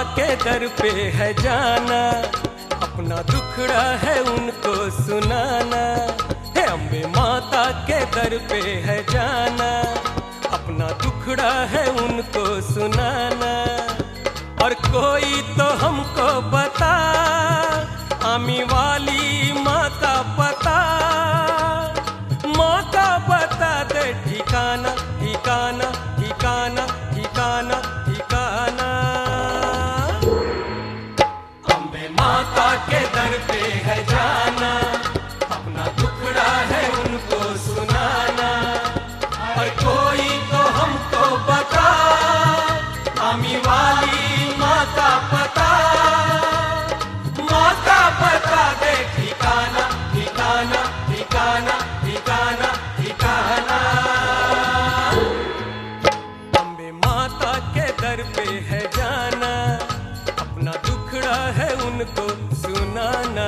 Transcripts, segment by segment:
के दर पे है जाना, अपना दुखड़ा है उनको सुनाना। हे अम्बे माता के दर पे है जाना, अपना दुखड़ा है उनको सुनाना। और कोई तो हमको बता, आमी वाली माँ का पता, माँ का बता दे ठिकाना, ठिकाना, ठिकाना, ठिकाना, ठिकाना। अम्बे माता के दर पे है जाना, अपना दुखड़ा है उनको सुनाना। और कोई तो हमको बता, आमी वाली माँ का पता, माँ का पता दे ठिकाना, ठिकाना, ठिकाना, ठिकाना, ठिकाना। अम्बे माता के दर पे है जाना, अपना दुखड़ा है उनको सुनाना।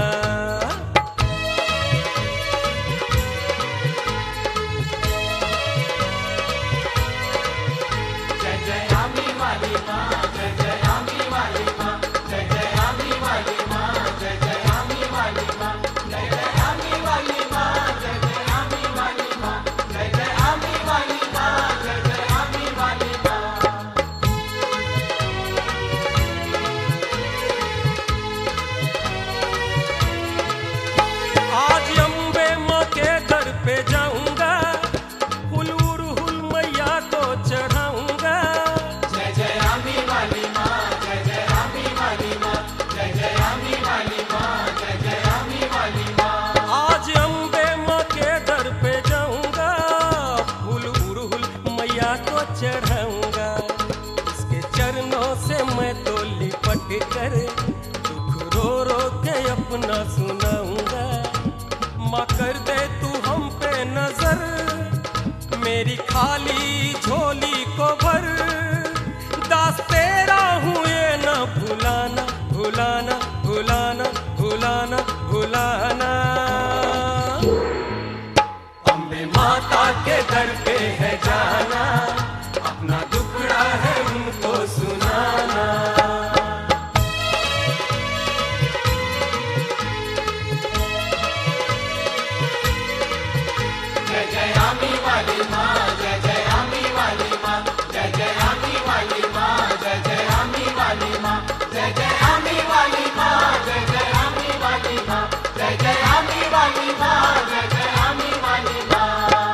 जय जय आमी वाली माँ, जय जय आमी वाली माँ, जय जय आमी वाली माँ, जय जय आमी वाली माँ, जय जय आमी वाली माँ, जय जय आमी वाली माँ, जय जय आमी वाली माँ, जय जय आमी वाली माँ। आज अम्बे माँ के दर पे जाऊंगा, हुल मैया को चढ़ाऊंगा। जय जय आमी वाली माँ, जय जय आमी वाली माँ, जय जय आमी वाली माँ, जय जय आमी वाली माँ। आज अम्बे माँ के दर पे जाऊंगा, हुल मैया को चढ़ाऊंगा। इसके चरणों से मैं तो लिपट कर दुख रो रो के अपना सुनाऊंगा। माँ कर दे तू हम पे नजर, मेरी खाली झोली को भर। दास तेरा हूँ ये न भुलाना, भुलाना, भुलाना, भुलाना, भुलाना। अम्बे माता के दर पे है जाना, अपना दुखड़ा है उनको सुनाना। जय जय आमी वाली माँ, जय जय आमी वाली माँ, जय जय आमी वाली माँ, जय जय आमी वाली माँ, जय जय आमी वाली माँ, जय जय आमी वाली माँ, जय जय आमी वाली माँ, जय जय आमी वाली माँ।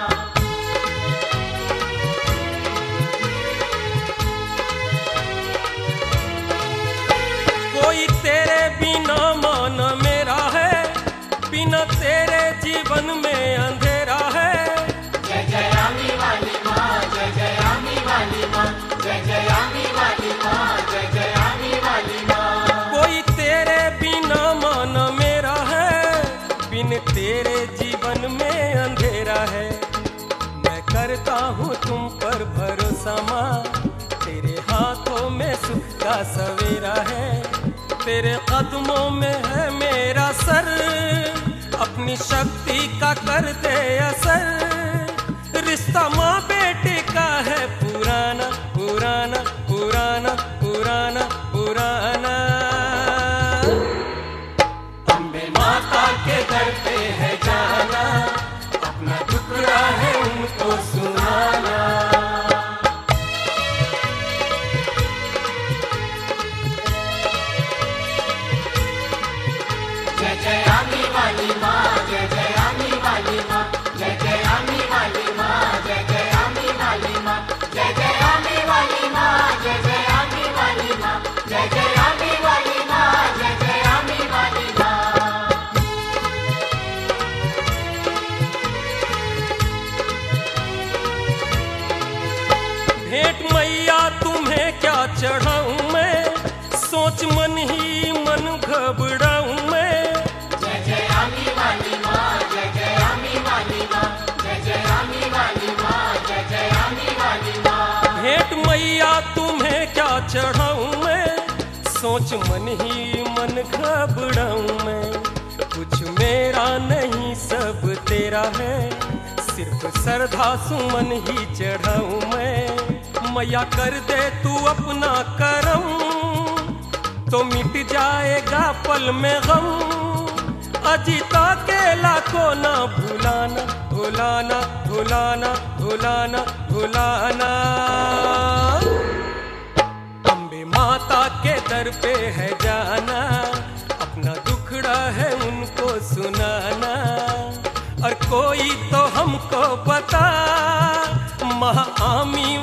कोई तेरे बिना मान मेरा है, बिना तेरे जीवन में अंधेरा है। जय जय आमी वाली माँ, जय जय आमी वाली माँ, जय जय आमी वाली माँ, जय जय आमी वाली माँ। कोई तेरे बिना मान मेरा है, बिन तेरे जीवन में अंधेरा है। मैं करता हूँ तुम पर भरोसा माँ, तेरे हाथों में सुख का सवेरा है। तेरे कदमों में है मेरा सर, अपनी शक्ति का कर दे असर। रिश्ता माँ बेटे का है पुराना, पुराना, पुराना, पुराना, पुराना। अम्बे माता के दर पे है जाना, अपना टुकड़ा है उनको सुनाना। जय जय आमी वाली माँ, जय जय आमी वाली माँ, जय जय आमी वाली माँ, जय जय आमी वाली माँ, जय जय आमी वाली माँ, जय जय आमी वाली माँ, जय जय आमी वाली माँ, जय जय आमी वाली माँ। भेंट मैया तुम्हें क्या चढ़ाऊं मैं, सोच मन ही मन घबराऊं मैं। जय जय आमी वाली माँ, जय जय आमी वाली माँ, जय जय आमी वाली माँ, जय जय आमी वाली माँ। भेंट मैया तुम्हें क्या चढ़ाऊं मैं, सोच मन ही मन घबराऊं मैं। कुछ मेरा नहीं सब तेरा है, सिर्फ श्रद्धा सुमन ही चढ़ाऊं मैं। मैया कर दे तू अपना करम, तो मिट जाएगा पल में गम। अजीता के लाखों ना भुलाना, भुलाना, भुलाना, भुलाना, भुलाना। अम्बे माता के दर पे है जाना, अपना दुखड़ा है उनको सुनाना। और कोई तो हमको बता, महाआमी